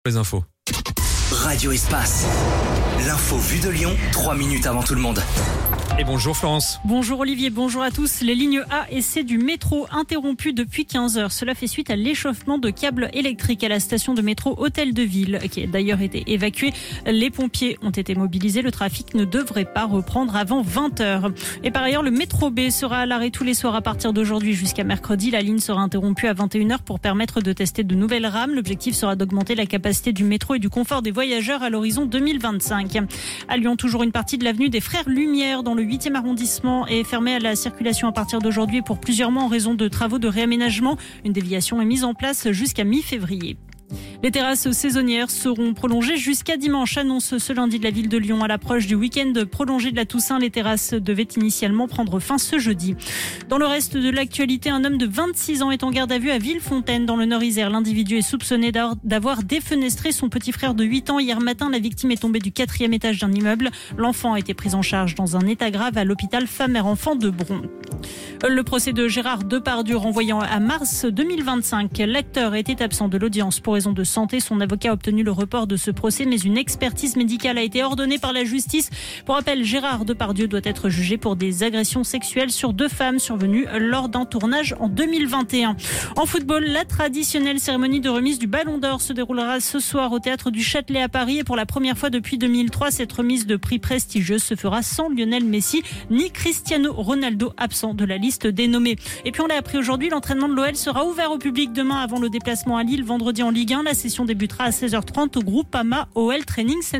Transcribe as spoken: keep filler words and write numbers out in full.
les infos. Radio Espace. L'info vue de Lyon, trois minutes avant tout le monde. Et bonjour Florence. Bonjour Olivier, bonjour à tous. Les lignes A et C du métro interrompues depuis quinze heures. Cela fait suite à l'échauffement de câbles électriques à la station de métro Hôtel de Ville, qui a d'ailleurs été évacuée. Les pompiers ont été mobilisés. Le trafic ne devrait pas reprendre avant vingt heures. Et par ailleurs, le métro B sera à l'arrêt tous les soirs à partir d'aujourd'hui jusqu'à mercredi. La ligne sera interrompue à vingt et une heures pour permettre de tester de nouvelles rames. L'objectif sera d'augmenter la capacité du métro et du confort des voyageurs à l'horizon deux mille vingt-cinq. À Lyon, toujours une partie de l'avenue des Frères Lumière dans le huitième arrondissement est fermée à la circulation à partir d'aujourd'hui pour plusieurs mois en raison de travaux de réaménagement. Une déviation est mise en place jusqu'à mi-février. Les terrasses saisonnières seront prolongées jusqu'à dimanche, annonce ce lundi de la ville de Lyon. À l'approche du week-end prolongé de la Toussaint, les terrasses devaient initialement prendre fin ce jeudi. Dans le reste de l'actualité, un homme de vingt-six ans est en garde à vue à Villefontaine, dans le Nord-Isère. L'individu est soupçonné d'avoir défenestré son petit frère de huit ans. Hier matin, la victime est tombée du quatrième étage d'un immeuble. L'enfant a été pris en charge dans un état grave à l'hôpital Femme-Mère-Enfant de Bron. Le procès de Gérard Depardieu renvoyant à mars deux mille vingt-cinq. L'acteur était absent de l'audience pour raison de santé. Son avocat a obtenu le report de ce procès, mais une expertise médicale a été ordonnée par la justice. Pour rappel, Gérard Depardieu doit être jugé pour des agressions sexuelles sur deux femmes survenues lors d'un tournage en deux mille vingt et un. En football, la traditionnelle cérémonie de remise du Ballon d'Or se déroulera ce soir au Théâtre du Châtelet à Paris. Et pour la première fois depuis deux mille trois, cette remise de prix prestigieuse se fera sans Lionel Messi ni Cristiano Ronaldo, absent de la liste des nommés. Et puis on l'a appris aujourd'hui, l'entraînement de l'O L sera ouvert au public demain avant le déplacement à Lille vendredi en Ligue un. La session débutera à seize heures trente au Groupama O L Training Center.